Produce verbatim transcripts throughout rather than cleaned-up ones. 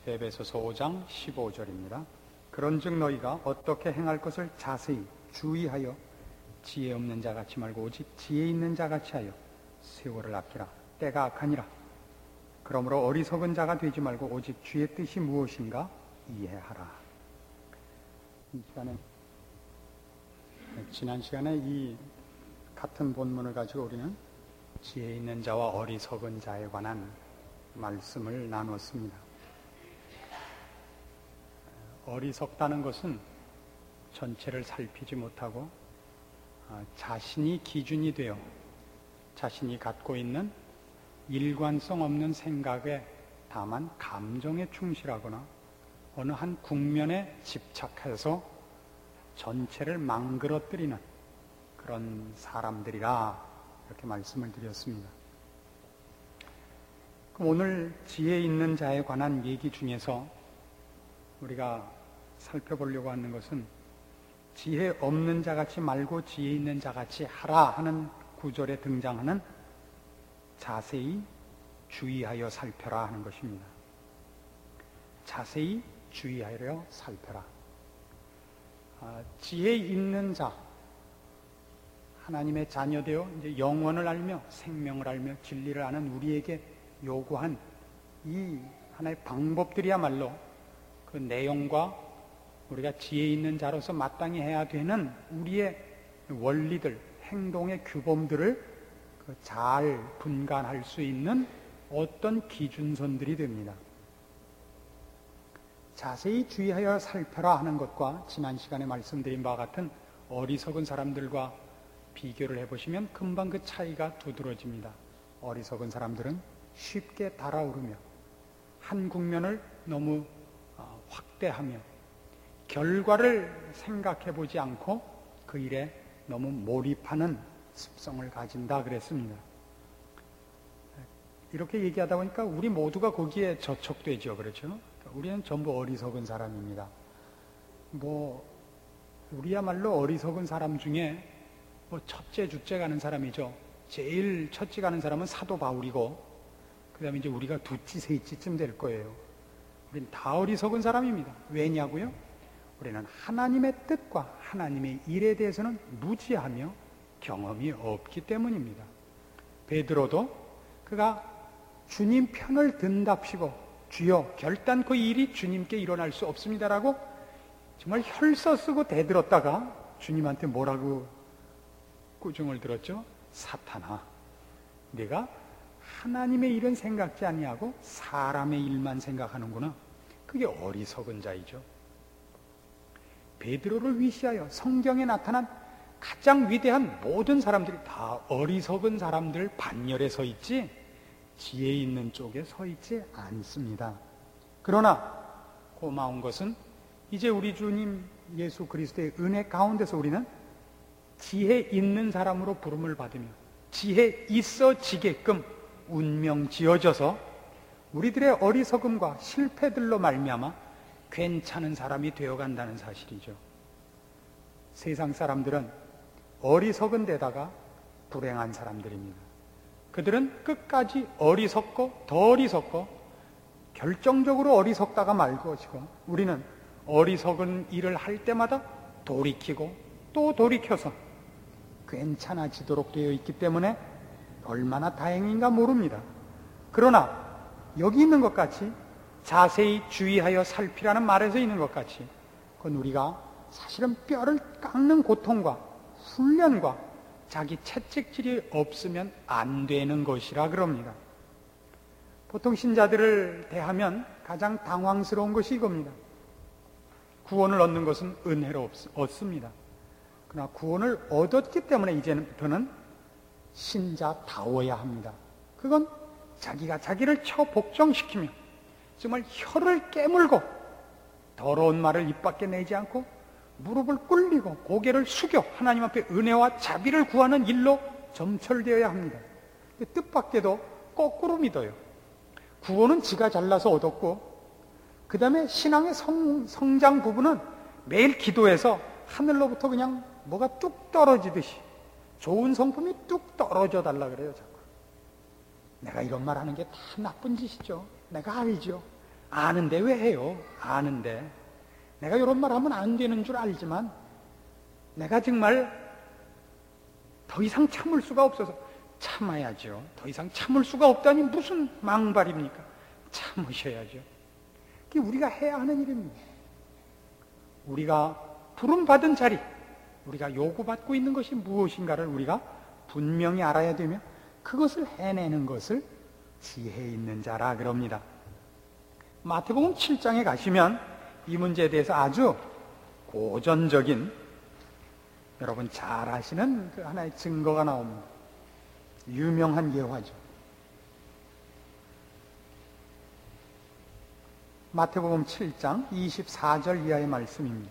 에베소서 오 장 십오 절입니다. 그런즉 너희가 어떻게 행할 것을 자세히 주의하여 지혜 없는 자같이 말고 오직 지혜 있는 자같이 하여 세월을 아끼라. 때가 악하니라. 그러므로 어리석은 자가 되지 말고 오직 주의 뜻이 무엇인가 이해하라. 이 시간에, 지난 시간에 이 같은 본문을 가지고 우리는 지혜 있는 자와 어리석은 자에 관한 말씀을 나눴습니다. 어리석다는 것은 전체를 살피지 못하고 자신이 기준이 되어 자신이 갖고 있는 일관성 없는 생각에 다만 감정에 충실하거나 어느 한 국면에 집착해서 전체를 망그러뜨리는 그런 사람들이라 이렇게 말씀을 드렸습니다. 그럼 오늘 지혜 있는 자에 관한 얘기 중에서 우리가 살펴보려고 하는 것은 지혜 없는 자같이 말고 지혜 있는 자같이 하라 하는 구절에 등장하는 자세히 주의하여 살펴라 하는 것입니다. 자세히 주의하여 살펴라. 아, 지혜 있는 자, 하나님의 자녀되어 이제 영원을 알며 생명을 알며 진리를 아는 우리에게 요구한 이 하나의 방법들이야말로 그 내용과 우리가 지혜 있는 자로서 마땅히 해야 되는 우리의 원리들, 행동의 규범들을 잘 분간할 수 있는 어떤 기준선들이 됩니다. 자세히 주의하여 살펴라 하는 것과 지난 시간에 말씀드린 바와 같은 어리석은 사람들과 비교를 해보시면 금방 그 차이가 두드러집니다. 어리석은 사람들은 쉽게 달아오르며 한 국면을 너무 확대하며 결과를 생각해 보지 않고 그 일에 너무 몰입하는 습성을 가진다 그랬습니다. 이렇게 얘기하다 보니까 우리 모두가 거기에 저촉되죠. 그렇죠? 우리는 전부 어리석은 사람입니다. 뭐 우리야말로 어리석은 사람 중에 뭐 첫째, 둘째 가는 사람이죠. 제일 첫째 가는 사람은 사도 바울이고 그 다음에 이제 우리가 두찌, 세찌쯤 될 거예요. 우리는 다 어리석은 사람입니다. 왜냐고요? 우리는 하나님의 뜻과 하나님의 일에 대해서는 무지하며 경험이 없기 때문입니다. 베드로도 그가 주님 편을 든답시고 주여 결단코 일이 주님께 일어날 수 없습니다라고 정말 혈서 쓰고 대들었다가 주님한테 뭐라고 꾸중을 들었죠? 사탄아, 네가 하나님의 일은 생각지 아니하고 사람의 일만 생각하는구나. 그게 어리석은 자이죠. 베드로를 위시하여 성경에 나타난 가장 위대한 모든 사람들이 다 어리석은 사람들 반열에 서 있지 지혜 있는 쪽에 서 있지 않습니다. 그러나 고마운 것은 이제 우리 주님 예수 그리스도의 은혜 가운데서 우리는 지혜 있는 사람으로 부름을 받으며 지혜 있어지게끔 운명 지어져서 우리들의 어리석음과 실패들로 말미암아 괜찮은 사람이 되어간다는 사실이죠. 세상 사람들은 어리석은 데다가 불행한 사람들입니다. 그들은 끝까지 어리석고 더 어리석고 결정적으로 어리석다가 말고 우리는 어리석은 일을 할 때마다 돌이키고 또 돌이켜서 괜찮아지도록 되어 있기 때문에 얼마나 다행인가 모릅니다. 그러나 여기 있는 것 같이 자세히 주의하여 살피라는 말에서 있는 것 같이 그건 우리가 사실은 뼈를 깎는 고통과 훈련과 자기 채찍질이 없으면 안 되는 것이라 그럽니다. 보통 신자들을 대하면 가장 당황스러운 것이 이겁니다. 구원을 얻는 것은 은혜로 얻습니다. 그러나 구원을 얻었기 때문에 이제부터는 신자다워야 합니다. 그건 자기가 자기를 처 복종시키며 정말 혀를 깨물고 더러운 말을 입 밖에 내지 않고 무릎을 꿇리고 고개를 숙여 하나님 앞에 은혜와 자비를 구하는 일로 점철되어야 합니다. 뜻밖에도 거꾸로 믿어요. 구원은 지가 잘나서 얻었고 그 다음에 신앙의 성, 성장 부분은 매일 기도해서 하늘로부터 그냥 뭐가 뚝 떨어지듯이 좋은 성품이 뚝 떨어져 달라 그래요. 자꾸 내가 이런 말 하는 게 다 나쁜 짓이죠. 내가 알죠. 아는데 왜 해요? 아는데. 내가 이런 말 하면 안 되는 줄 알지만 내가 정말 더 이상 참을 수가 없어서 참아야죠. 더 이상 참을 수가 없다니 무슨 망발입니까? 참으셔야죠. 그게 우리가 해야 하는 일입니다. 우리가 부름받은 자리, 우리가 요구받고 있는 것이 무엇인가를 우리가 분명히 알아야 되며 그것을 해내는 것을 지혜 있는 자라 그럽니다. 마태복음 칠 장에 가시면 이 문제에 대해서 아주 고전적인, 여러분 잘 아시는 그 하나의 증거가 나옵니다. 유명한 예화죠. 마태복음 칠 장 이십사 절 이하의 말씀입니다.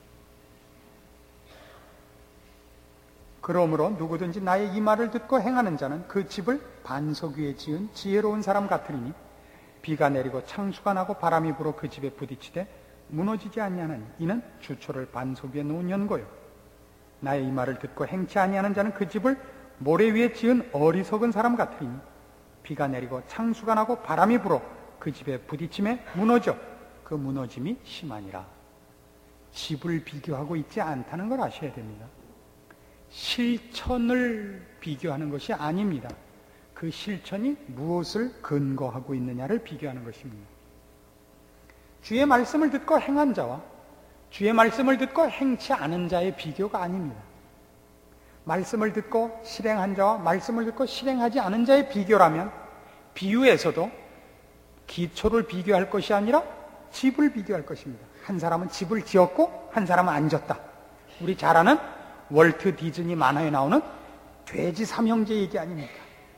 그러므로 누구든지 나의 이 말을 듣고 행하는 자는 그 집을 반석 위에 지은 지혜로운 사람 같으리니 비가 내리고 창수가 나고 바람이 불어 그 집에 부딪히되 무너지지 아니하나니 이는 주초를 반석 위에 놓은 연고요. 나의 이 말을 듣고 행치 아니하는 자는 그 집을 모래 위에 지은 어리석은 사람 같으리니 비가 내리고 창수가 나고 바람이 불어 그 집에 부딪힘에 무너져 그 무너짐이 심하니라. 집을 비교하고 있지 않다는 걸 아셔야 됩니다. 실천을 비교하는 것이 아닙니다. 그 실천이 무엇을 근거하고 있느냐를 비교하는 것입니다. 주의 말씀을 듣고 행한 자와 주의 말씀을 듣고 행치 않은 자의 비교가 아닙니다. 말씀을 듣고 실행한 자와 말씀을 듣고 실행하지 않은 자의 비교라면 비유에서도 기초를 비교할 것이 아니라 집을 비교할 것입니다. 한 사람은 집을 지었고 한 사람은 안 졌다. 우리 잘 아는 월트 디즈니 만화에 나오는 돼지 삼형제 얘기 아닙니까?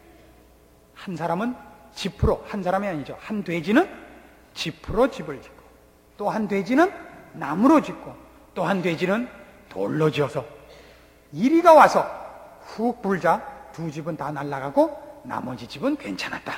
한 사람은 지프로, 한 사람이 아니죠. 한 돼지는 지프로 집을 짓고 또 한 돼지는 나무로 짓고 또 한 돼지는 돌로 지어서 이리가 와서 훅 불자 두 집은 다 날아가고 나머지 집은 괜찮았다.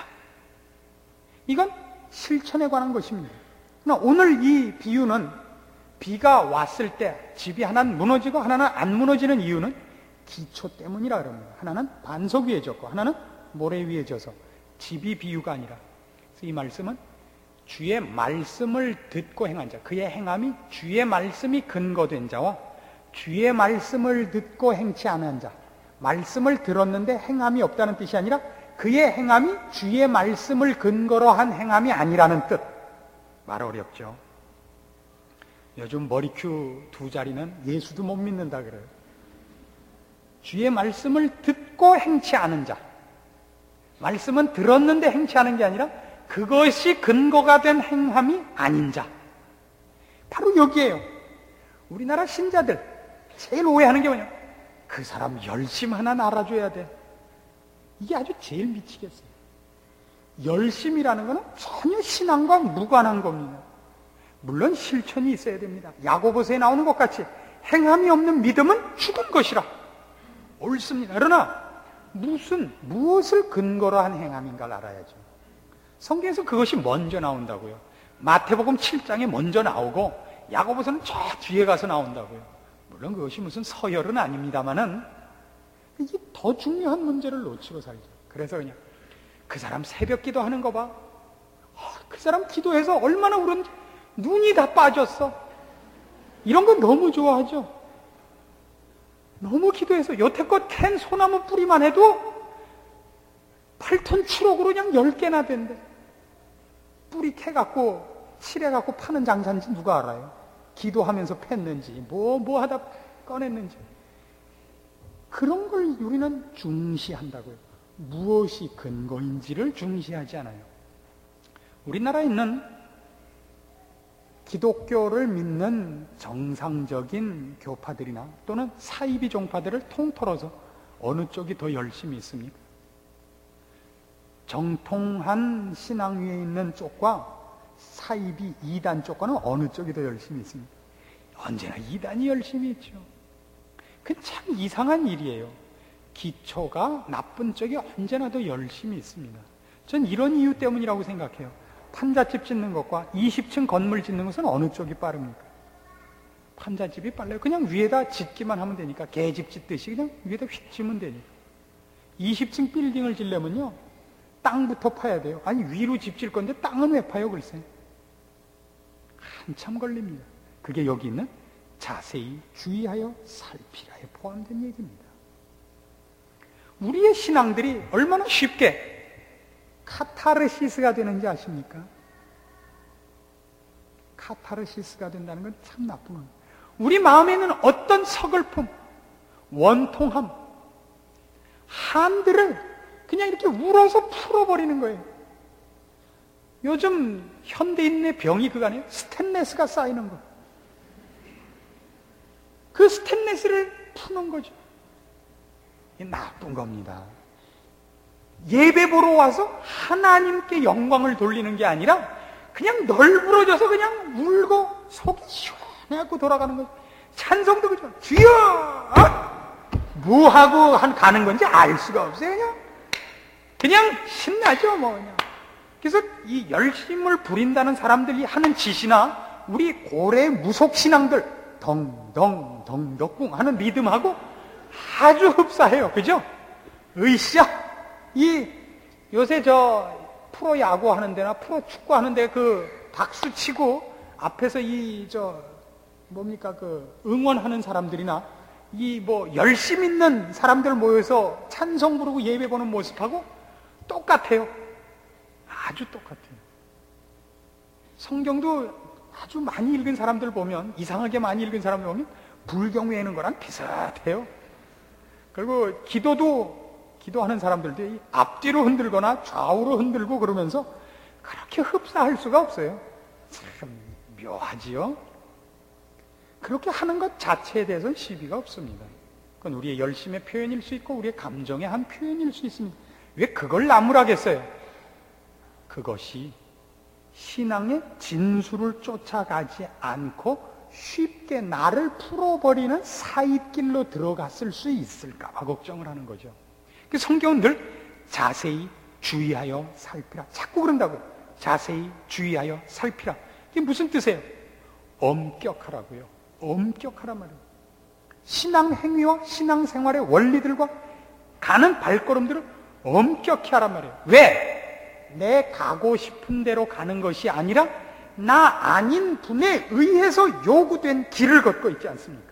이건 실천에 관한 것입니다. 그러나 오늘 이 비유는 비가 왔을 때 집이 하나는 무너지고 하나는 안 무너지는 이유는 기초 때문이라 그럽니다. 하나는 반석 위에 졌고 하나는 모래 위에 져서 집이 비유가 아니라. 그래서 이 말씀은 주의 말씀을 듣고 행한 자, 그의 행함이 주의 말씀이 근거된 자와 주의 말씀을 듣고 행치 않은 자, 말씀을 들었는데 행함이 없다는 뜻이 아니라 그의 행함이 주의 말씀을 근거로 한 행함이 아니라는 뜻. 말 어렵죠. 요즘 머리큐 두 자리는 예수도 못 믿는다 그래요. 주의 말씀을 듣고 행치 않은 자, 말씀은 들었는데 행치 않은 게 아니라 그것이 근거가 된 행함이 아닌 자, 바로 여기에요. 우리나라 신자들 제일 오해하는 게 뭐냐, 그 사람 열심 하나 알아줘야 돼. 이게 아주 제일 미치겠어요. 열심이라는 것은 전혀 신앙과 무관한 겁니다. 물론 실천이 있어야 됩니다. 야고보서에 나오는 것 같이 행함이 없는 믿음은 죽은 것이라 옳습니다. 그러나 무슨 무엇을 근거로 한 행함인가를 알아야죠. 성경에서 그것이 먼저 나온다고요. 마태복음 칠 장에 먼저 나오고 야고보서는 저 뒤에 가서 나온다고요. 물론 그것이 무슨 서열은 아닙니다만은 이게 더 중요한 문제를 놓치고 살죠. 그래서 그냥 그 사람 새벽 기도하는 거 봐. 그 사람 기도해서 얼마나 울었는지 눈이 다 빠졌어. 이런 거 너무 좋아하죠. 너무 기도해서 여태껏 캔 소나무 뿌리만 해도 팔 톤 추록으로 그냥 열 개나 된대. 뿌리 캐갖고 칠해갖고 파는 장사인지 누가 알아요? 기도하면서 팼는지 뭐 뭐 하다 꺼냈는지. 그런 걸 우리는 중시한다고요. 무엇이 근거인지를 중시하지 않아요. 우리나라에 있는 기독교를 믿는 정상적인 교파들이나 또는 사이비 종파들을 통틀어서 어느 쪽이 더 열심히 있습니까? 정통한 신앙 위에 있는 쪽과 사이비 이단 쪽과는 어느 쪽이 더 열심히 있습니까? 언제나 이단이 열심히 있죠. 그 참 이상한 일이에요. 기초가 나쁜 쪽이 언제나 더 열심히 있습니다. 전 이런 이유 때문이라고 생각해요. 판잣집 짓는 것과 이십 층 건물 짓는 것은 어느 쪽이 빠릅니까? 판잣집이 빨라요. 그냥 위에다 짓기만 하면 되니까, 개집 짓듯이 그냥 위에다 휙 짓면 되니까. 이십 층 빌딩을 짓려면요 땅부터 파야 돼요. 아니 위로 집 질 건데 땅은 왜 파요 글쎄? 한참 걸립니다. 그게 여기 있는 자세히 주의하여 살피라에 포함된 얘기입니다. 우리의 신앙들이 얼마나 쉽게 카타르시스가 되는지 아십니까? 카타르시스가 된다는 건 참 나쁜 겁니다. 우리 마음에 있는 어떤 서글픔, 원통함, 한들을 그냥 이렇게 울어서 풀어버리는 거예요. 요즘 현대인의 병이 그거 아니에요? 스테인레스가 쌓이는 거. 그 스테인레스를 푸는 거죠. 이게 나쁜 겁니다. 예배 보러 와서 하나님께 영광을 돌리는 게 아니라 그냥 널브러져서 그냥 울고 속이 시원해갖고 돌아가는 거죠. 찬송도 그죠. 주여! 뭐 하고 한 가는 건지 알 수가 없어요. 그냥 그냥 신나죠, 뭐 그냥. 그래서 이 열심을 부린다는 사람들이 하는 짓이나 우리 고래 무속 신앙들 덩덩 덩덕궁 하는 리듬하고 아주 흡사해요, 그죠? 으쌰! 이 요새 저 프로 야구 하는 데나 프로 축구 하는 데 그 박수 치고 앞에서 이 저 뭡니까 그 응원하는 사람들이나 이 뭐 열심 있는 사람들 모여서 찬송 부르고 예배 보는 모습하고 똑같아요. 아주 똑같아요. 성경도 아주 많이 읽은 사람들 보면, 이상하게 많이 읽은 사람들 보면 불경 외우는 거랑 비슷해요. 그리고 기도도 기도하는 사람들도 앞뒤로 흔들거나 좌우로 흔들고 그러면서 그렇게 흡사할 수가 없어요. 참 묘하지요? 그렇게 하는 것 자체에 대해서는 시비가 없습니다. 그건 우리의 열심의 표현일 수 있고 우리의 감정의 한 표현일 수 있습니다. 왜 그걸 나무라겠어요? 그것이 신앙의 진수를 쫓아가지 않고 쉽게 나를 풀어버리는 사이길로 들어갔을 수 있을까 봐 걱정을 하는 거죠. 성경은 늘 자세히 주의하여 살피라. 자꾸 그런다고요. 자세히 주의하여 살피라. 이게 무슨 뜻이에요? 엄격하라고요. 엄격하란 말이에요. 신앙 행위와 신앙 생활의 원리들과 가는 발걸음들을 엄격히 하란 말이에요. 왜? 내 가고 싶은 대로 가는 것이 아니라 나 아닌 분에 의해서 요구된 길을 걷고 있지 않습니까?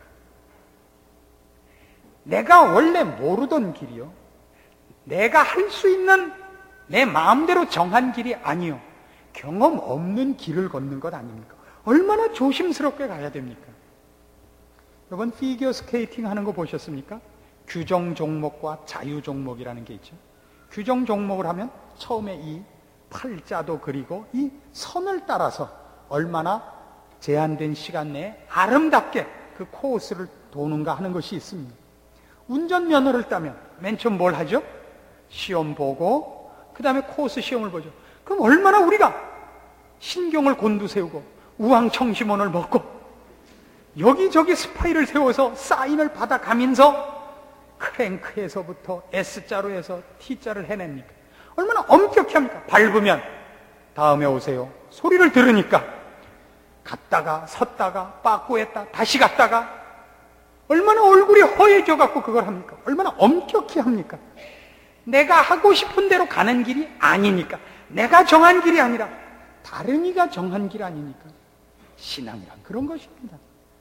내가 원래 모르던 길이요, 내가 할 수 있는 내 마음대로 정한 길이 아니요, 경험 없는 길을 걷는 것 아닙니까? 얼마나 조심스럽게 가야 됩니까? 여러분 피겨 스케이팅 하는 거 보셨습니까? 규정 종목과 자유 종목이라는 게 있죠. 규정 종목을 하면 처음에 이 팔자도 그리고 이 선을 따라서 얼마나 제한된 시간 내에 아름답게 그 코스를 도는가 하는 것이 있습니다. 운전면허를 따면 맨 처음 뭘 하죠? 시험 보고 그 다음에 코스 시험을 보죠. 그럼 얼마나 우리가 신경을 곤두세우고 우황청심원을 먹고 여기저기 스파이를 세워서 사인을 받아가면서 크랭크에서부터 S자로 해서 T자를 해냅니까? 얼마나 엄격히 합니까? 밟으면 다음에 오세요. 소리를 들으니까 갔다가 섰다가 빠꾸했다 다시 갔다가 얼마나 얼굴이 허해져 갖고 그걸 합니까? 얼마나 엄격히 합니까? 내가 하고 싶은 대로 가는 길이 아니니까, 내가 정한 길이 아니라 다른 이가 정한 길 아니니까. 신앙이란 그런 것입니다.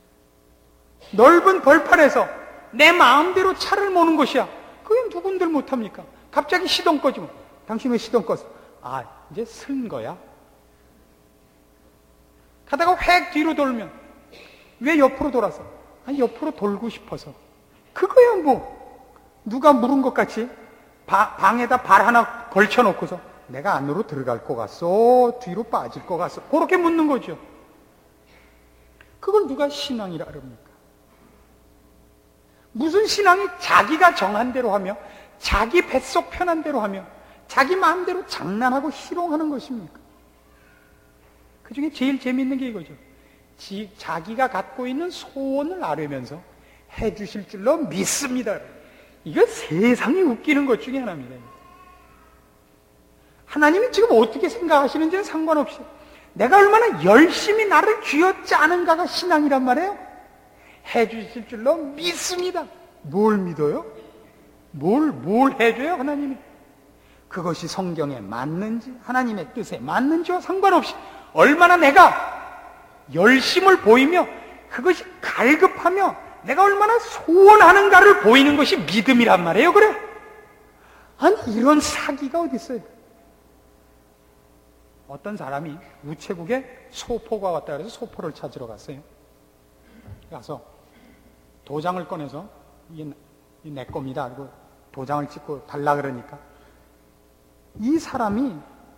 넓은 벌판에서 내 마음대로 차를 모는 것이야. 그게 누군들 못합니까? 갑자기 시동 꺼지면 당신 왜 시동 껐어? 아, 이제 쓴 거야. 가다가 획 뒤로 돌면 왜 옆으로 돌아서? 아니, 옆으로 돌고 싶어서. 그거야 뭐. 누가 물은 것 같이 바, 방에다 발 하나 걸쳐놓고서 내가 안으로 들어갈 것 같소, 뒤로 빠질 것 같소, 그렇게 묻는 거죠. 그걸 누가 신앙이라 그럽니까? 무슨 신앙이 자기가 정한 대로 하며 자기 뱃속 편한 대로 하며 자기 마음대로 장난하고 희롱하는 것입니까? 그 중에 제일 재미있는 게 이거죠. 지, 자기가 갖고 있는 소원을 아뢰면서 해주실 줄로 믿습니다. 이거 세상이 웃기는 것 중에 하나입니다. 하나님이 지금 어떻게 생각하시는지는 상관없이 내가 얼마나 열심히 나를 쥐어짜는가가 신앙이란 말이에요. 해주실 줄로 믿습니다. 뭘 믿어요? 뭘, 뭘 해줘요, 하나님이? 그것이 성경에 맞는지, 하나님의 뜻에 맞는지와 상관없이 얼마나 내가 열심을 보이며 그것이 갈급하며 내가 얼마나 소원하는가를 보이는 것이 믿음이란 말이에요. 그래? 아니 이런 사기가 어디 있어요? 어떤 사람이 우체국에 소포가 왔다 그래서 소포를 찾으러 갔어요. 가서 도장을 꺼내서 이게 내 겁니다. 그리고 도장을 찍고 달라 그러니까 이 사람이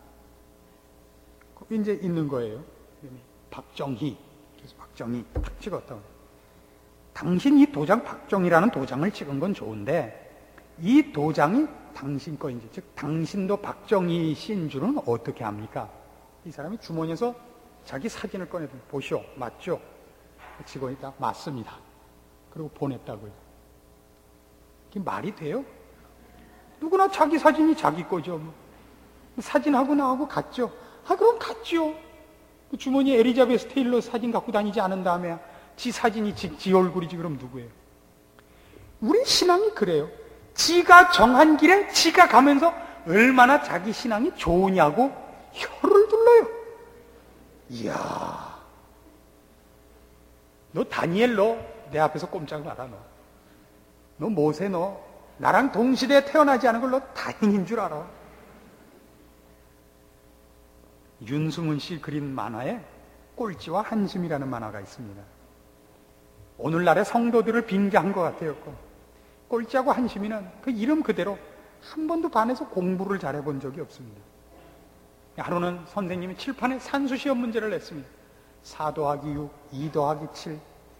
이제 있는 거예요. 박정희. 그래서 박정희 딱 찍었다고. 당신 이 도장 박정희라는 도장을 찍은 건 좋은데 이 도장이 당신 거인지, 즉 당신도 박정희 씨인 줄은 어떻게 합니까? 이 사람이 주머니에서 자기 사진을 꺼내서 보시오. 맞죠? 직원이 딱 맞습니다. 그리고 보냈다고요. 이게 말이 돼요? 누구나 자기 사진이 자기 거죠. 사진하고 나하고 같죠? 아, 그럼 같죠. 그 주머니에 엘리자베스 테일러 사진 갖고 다니지 않은 다음에 지 사진이 지, 지 얼굴이지 그럼 누구예요? 우리 신앙이 그래요. 지가 정한 길에 지가 가면서 얼마나 자기 신앙이 좋으냐고 혀를 둘러요. 이야, 너 다니엘 너 내 앞에서 꼼짝 마라. 너, 너 모세 너 나랑 동시대에 태어나지 않은 걸 너 다행인 줄 알아. 윤승훈 씨 그린 만화에 꼴찌와 한심이라는 만화가 있습니다. 오늘날의 성도들을 빙자한 것 같아요. 꼴찌하고 한심이는 그 이름 그대로 한 번도 반에서 공부를 잘해본 적이 없습니다. 하루는 선생님이 칠판에 산수시험 문제를 냈습니다. 사 더하기 육, 이 더하기 칠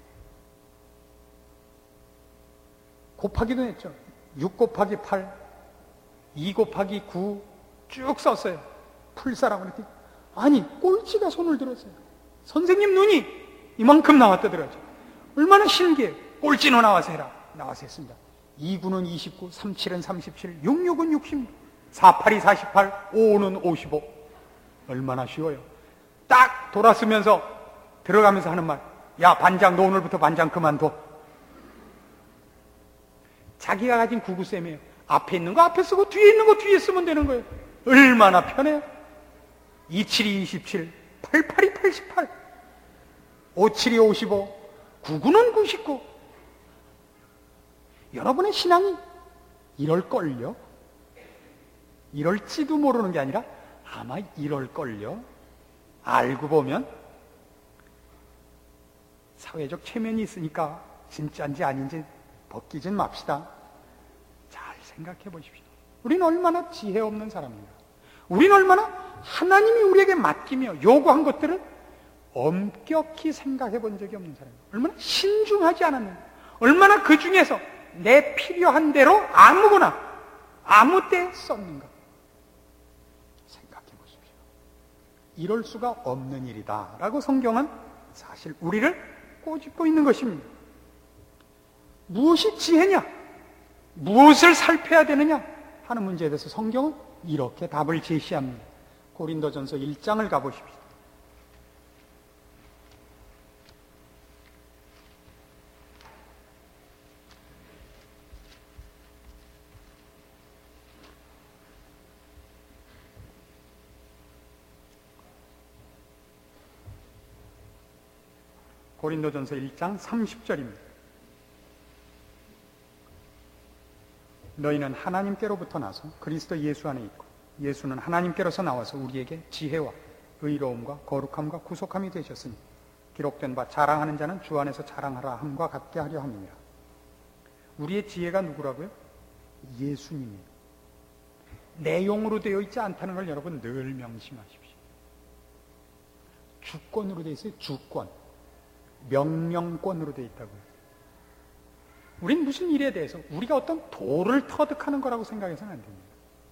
곱하기도 했죠. 육 곱하기 팔, 이 곱하기 구 쭉 썼어요. 풀사라고 그랬더니 아니 꼴찌가 손을 들었어요. 선생님 눈이 이만큼 나왔다더라고요. 얼마나 신기해요. 꼴찌는 나와서 해라. 나와서 했습니다. 이 구는 이십구, 삼 칠은 삼십칠, 육 육은 육십, 사 팔이 사십팔, 오 오는 오십오. 얼마나 쉬워요. 딱 돌아서면서 들어가면서 하는 말, 야 반장 너 오늘부터 반장 그만둬. 자기가 가진 구구쌤이에요. 앞에 있는 거 앞에 쓰고 뒤에 있는 거 뒤에 쓰면 되는 거예요. 얼마나 편해요. 이 칠이 이십칠, 팔 팔이 팔십팔, 오 칠이 오십오, 구 구는 구십구. 여러분의 신앙이 이럴걸요? 이럴지도 모르는 게 아니라 아마 이럴걸요? 알고 보면 사회적 체면이 있으니까 진짜인지 아닌지 벗기진 맙시다. 잘 생각해 보십시오. 우리는 얼마나 지혜 없는 사람입니다. 우리는 얼마나 하나님이 우리에게 맡기며 요구한 것들을 엄격히 생각해 본 적이 없는 사람입니다. 얼마나 신중하지 않았는가. 얼마나 그 중에서 내 필요한 대로 아무거나 아무 때 썼는가. 생각해 보십시오. 이럴 수가 없는 일이다 라고 성경은 사실 우리를 꼬집고 있는 것입니다. 무엇이 지혜냐? 무엇을 살펴야 되느냐? 하는 문제에 대해서 성경은 이렇게 답을 제시합니다. 고린도전서 일 장을 가보십시오. 고린도전서 일 장 삼십 절입니다. 너희는 하나님께로부터 나서 그리스도 예수 안에 있고 예수는 하나님께로서 나와서 우리에게 지혜와 의로움과 거룩함과 구속함이 되셨으니 기록된 바 자랑하는 자는 주 안에서 자랑하라 함과 같게 하려 함이니라. 우리의 지혜가 누구라고요? 예수님이에요. 내용으로 되어 있지 않다는 걸 여러분 늘 명심하십시오. 주권으로 되어 있어요. 주권. 명령권으로 되어 있다고요. 우린 무슨 일에 대해서 우리가 어떤 도를 터득하는 거라고 생각해서는 안 됩니다.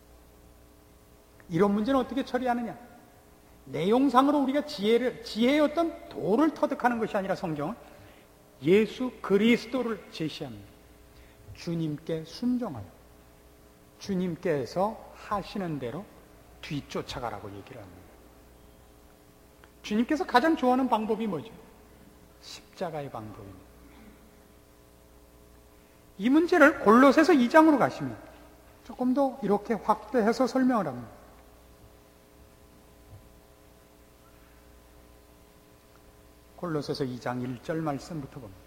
이런 문제는 어떻게 처리하느냐? 내용상으로 우리가 지혜를, 지혜의 어떤 도를 터득하는 것이 아니라 성경은 예수 그리스도를 제시합니다. 주님께 순종하여 주님께서 하시는 대로 뒤쫓아가라고 얘기를 합니다. 주님께서 가장 좋아하는 방법이 뭐죠? 십자가의 방법입니다. 이 문제를 골로새서 이 장으로 가시면 조금 더 이렇게 확대해서 설명을 합니다. 골로새서 이 장 일 절 말씀부터 봅니다.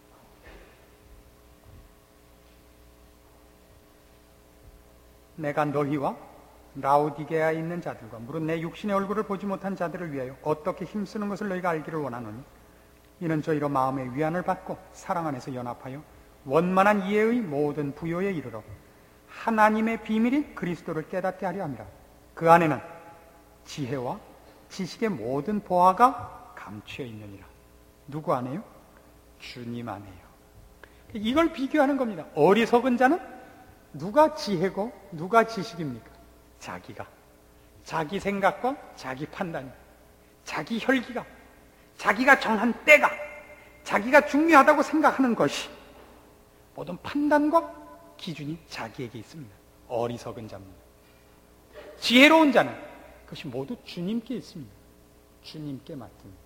내가 너희와 라오디게아에 있는 자들과 무릇 내 육신의 얼굴을 보지 못한 자들을 위하여 어떻게 힘쓰는 것을 너희가 알기를 원하노니 이는 저희로 마음의 위안을 받고 사랑 안에서 연합하여 원만한 이해의 모든 부요에 이르러 하나님의 비밀인 그리스도를 깨닫게 하려 함이라. 그 안에는 지혜와 지식의 모든 보화가 감추어 있느니라. 누구 안에요? 주님 안에요. 이걸 비교하는 겁니다. 어리석은 자는 누가 지혜고 누가 지식입니까? 자기가. 자기 생각과 자기 판단, 자기 혈기가, 자기가 정한 때가, 자기가 중요하다고 생각하는 것이 모든 판단과 기준이 자기에게 있습니다. 어리석은 자입니다. 지혜로운 자는 그것이 모두 주님께 있습니다. 주님께 맡깁니다.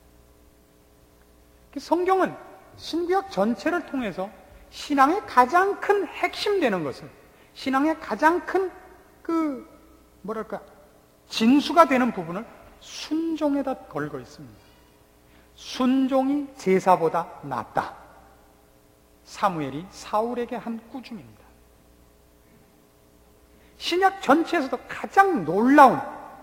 성경은 신구약 전체를 통해서 신앙의 가장 큰 핵심 되는 것을, 신앙의 가장 큰 그 뭐랄까 진수가 되는 부분을 순종에다 걸고 있습니다. 순종이 제사보다 낫다. 사무엘이 사울에게 한 꾸중입니다. 신약 전체에서도 가장 놀라운,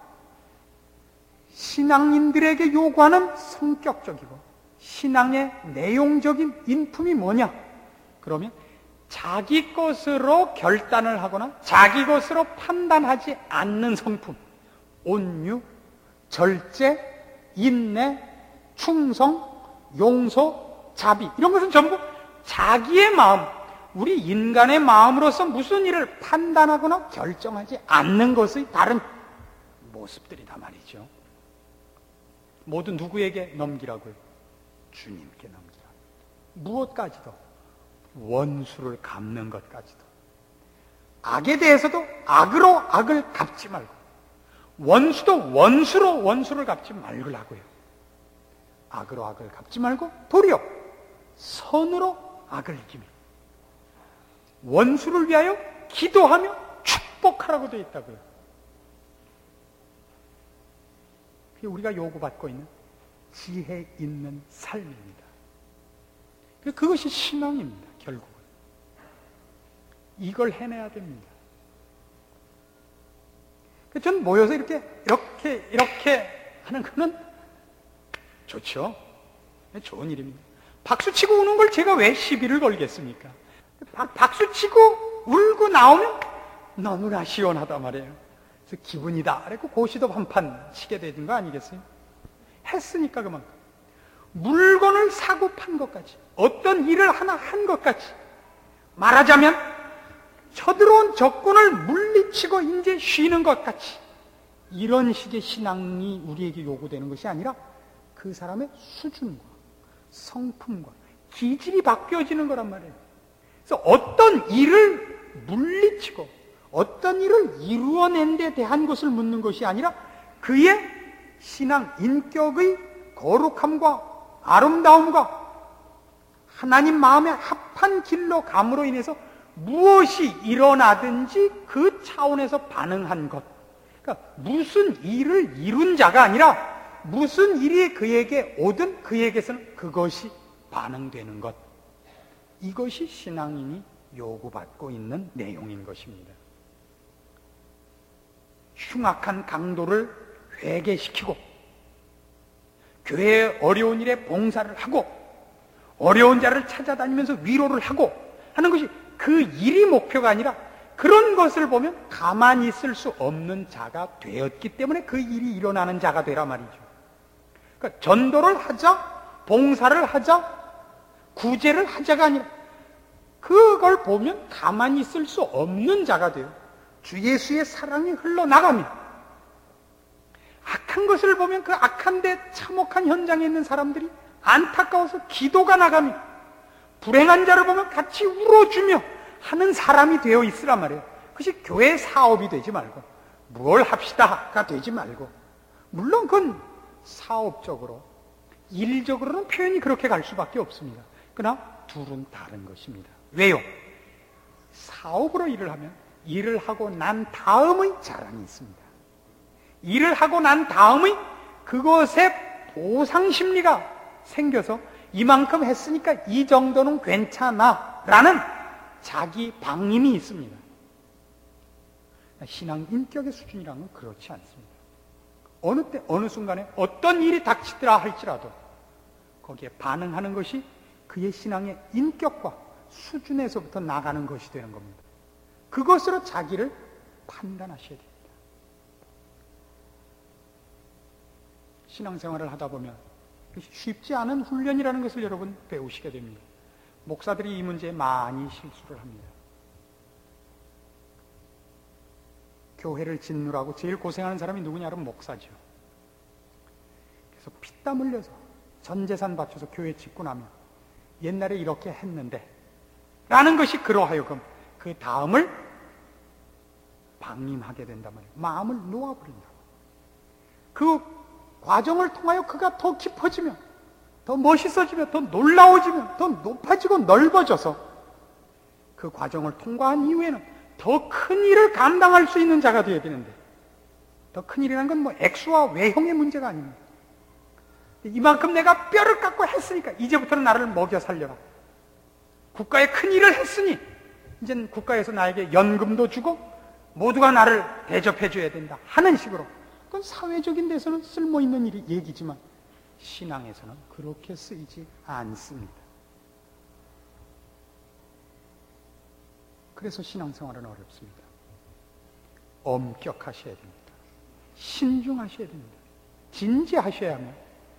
신앙인들에게 요구하는 성격적이고 신앙의 내용적인 인품이 뭐냐? 그러면 자기 것으로 결단을 하거나 자기 것으로 판단하지 않는 성품, 온유, 절제, 인내, 충성, 용서, 자비, 이런 것은 전부 자기의 마음, 우리 인간의 마음으로서 무슨 일을 판단하거나 결정하지 않는 것의 다른 모습들이다 말이죠. 모두 누구에게 넘기라고요? 주님께 넘기라. 무엇까지도, 원수를 갚는 것까지도. 악에 대해서도 악으로 악을 갚지 말고, 원수도 원수로 원수를 갚지 말라고요. 악으로 악을 갚지 말고 도리어 선으로 악을 이기며 원수를 위하여 기도하며 축복하라고 되어 있다고요. 그게 우리가 요구받고 있는 지혜 있는 삶입니다. 그것이 신앙입니다. 결국은 이걸 해내야 됩니다. 전 모여서 이렇게 이렇게 이렇게 하는 거는 좋죠. 좋은 일입니다. 박수치고 우는 걸 제가 왜 시비를 걸겠습니까? 박수치고 울고 나오면 너무나 시원하단 말이에요. 그래서 기분이다. 그래서 고시도 한판 치게 되는 거 아니겠어요? 했으니까 그만큼. 물건을 사고 판 것까지, 어떤 일을 하나 한 것까지, 말하자면 쳐들어온 적군을 물리치고 이제 쉬는 것 같이, 이런 식의 신앙이 우리에게 요구되는 것이 아니라 그 사람의 수준과 성품과 기질이 바뀌어지는 거란 말이에요. 그래서 어떤 일을 물리치고 어떤 일을 이루어낸 데 대한 것을 묻는 것이 아니라 그의 신앙 인격의 거룩함과 아름다움과 하나님 마음에 합한 길로 감으로 인해서 무엇이 일어나든지 그 차원에서 반응한 것. 그러니까 무슨 일을 이룬 자가 아니라 무슨 일이 그에게 오든 그에게서는 그것이 반응되는 것. 이것이 신앙인이 요구받고 있는 내용인 것입니다. 흉악한 강도를 회개시키고 교회의 어려운 일에 봉사를 하고 어려운 자를 찾아다니면서 위로를 하고 하는 것이 그 일이 목표가 아니라 그런 것을 보면 가만히 있을 수 없는 자가 되었기 때문에 그 일이 일어나는 자가 되라 말이죠. 그러니까 전도를 하자, 봉사를 하자, 구제를 하자가 아니라 그걸 보면 가만히 있을 수 없는 자가 돼요. 주 예수의 사랑이 흘러나가며 악한 것을 보면 그 악한데 참혹한 현장에 있는 사람들이 안타까워서 기도가 나가며 불행한 자를 보면 같이 울어주며 하는 사람이 되어 있으란 말이에요. 그것이 교회 사업이 되지 말고 뭘 합시다가 되지 말고, 물론 그건 사업적으로 일적으로는 표현이 그렇게 갈 수밖에 없습니다. 그러나 둘은 다른 것입니다. 왜요? 사업으로 일을 하면 일을 하고 난 다음의 자랑이 있습니다. 일을 하고 난 다음의 그것의 보상 심리가 생겨서 이만큼 했으니까 이 정도는 괜찮아 라는 자기 방임이 있습니다. 신앙 인격의 수준이라는 건 그렇지 않습니다. 어느 때 어느 순간에 어떤 일이 닥치더라 할지라도 거기에 반응하는 것이 그의 신앙의 인격과 수준에서부터 나가는 것이 되는 겁니다. 그것으로 자기를 판단하셔야 됩니다. 신앙생활을 하다 보면 쉽지 않은 훈련이라는 것을 여러분 배우시게 됩니다. 목사들이 이 문제에 많이 실수를 합니다. 교회를 짓누라고 제일 고생하는 사람이 누구냐면 목사죠. 그래서 피땀 흘려서 전 재산 바쳐서 교회 짓고 나면 옛날에 이렇게 했는데 라는 것이 그러하여금 그 다음을 방임하게 된단 말이에요. 마음을 놓아버린다. 그 과정을 통하여 그가 더 깊어지면, 더 멋있어지면, 더 놀라워지면, 더 높아지고 넓어져서 그 과정을 통과한 이후에는 더 큰 일을 감당할 수 있는 자가 되어야 되는데, 더 큰 일이라는 건 뭐 액수와 외형의 문제가 아닙니다. 이만큼 내가 뼈를 깎고 했으니까 이제부터는 나를 먹여 살려라. 국가에 큰 일을 했으니 이제는 국가에서 나에게 연금도 주고 모두가 나를 대접해 줘야 된다 하는 식으로. 그건 사회적인 데서는 쓸모있는 일이 얘기지만 신앙에서는 그렇게 쓰이지 않습니다. 그래서 신앙생활은 어렵습니다. 엄격하셔야 됩니다. 신중하셔야 됩니다. 진지하셔야 하며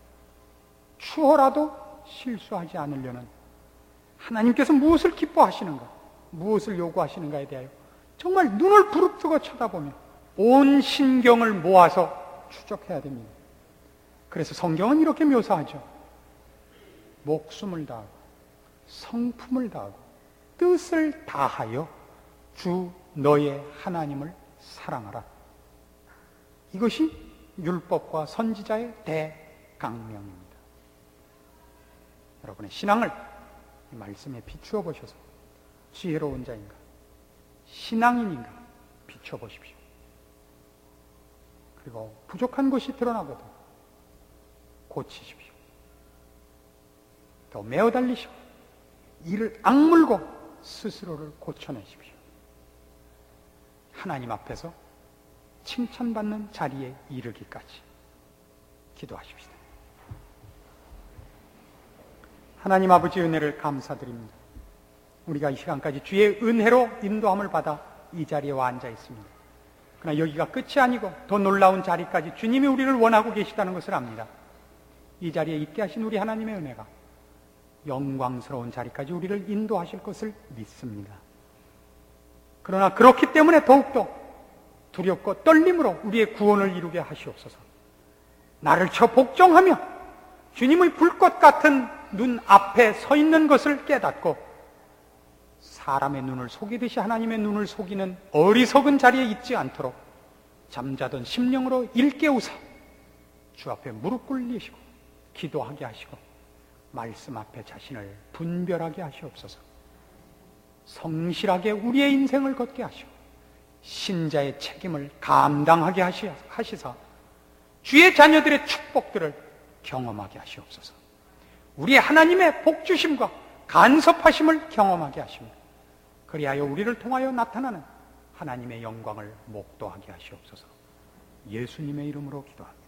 추호라도 실수하지 않으려는 하나님께서 무엇을 기뻐하시는가, 무엇을 요구하시는가에 대하여 정말 눈을 부릅뜨고 쳐다보며 온 신경을 모아서 추적해야 됩니다. 그래서 성경은 이렇게 묘사하죠. 목숨을 다하고 성품을 다하고 뜻을 다하여 주 너의 하나님을 사랑하라. 이것이 율법과 선지자의 대강령입니다. 여러분의 신앙을 이 말씀에 비추어 보셔서 지혜로운 자인가, 신앙인인가 비춰 보십시오. 그리고 부족한 것이 드러나거든 고치십시오. 더 메어 달리시고 이를 악물고 스스로를 고쳐내십시오. 하나님 앞에서 칭찬받는 자리에 이르기까지 기도하십시다. 하나님 아버지 은혜를 감사드립니다. 우리가 이 시간까지 주의 은혜로 인도함을 받아 이 자리에 와 앉아 있습니다. 그러나 여기가 끝이 아니고 더 놀라운 자리까지 주님이 우리를 원하고 계시다는 것을 압니다. 이 자리에 있게 하신 우리 하나님의 은혜가 영광스러운 자리까지 우리를 인도하실 것을 믿습니다. 그러나 그렇기 때문에 더욱더 두렵고 떨림으로 우리의 구원을 이루게 하시옵소서. 나를 쳐 복종하며 주님의 불꽃 같은 눈 앞에 서 있는 것을 깨닫고 사람의 눈을 속이듯이 하나님의 눈을 속이는 어리석은 자리에 있지 않도록 잠자던 심령으로 일깨우사 주 앞에 무릎 꿇리시고 기도하게 하시고 말씀 앞에 자신을 분별하게 하시옵소서. 성실하게 우리의 인생을 걷게 하시고 신자의 책임을 감당하게 하시사 주의 자녀들의 축복들을 경험하게 하시옵소서. 우리 하나님의 복주심과 간섭하심을 경험하게 하시며 그리하여 우리를 통하여 나타나는 하나님의 영광을 목도하게 하시옵소서. 예수님의 이름으로 기도합니다.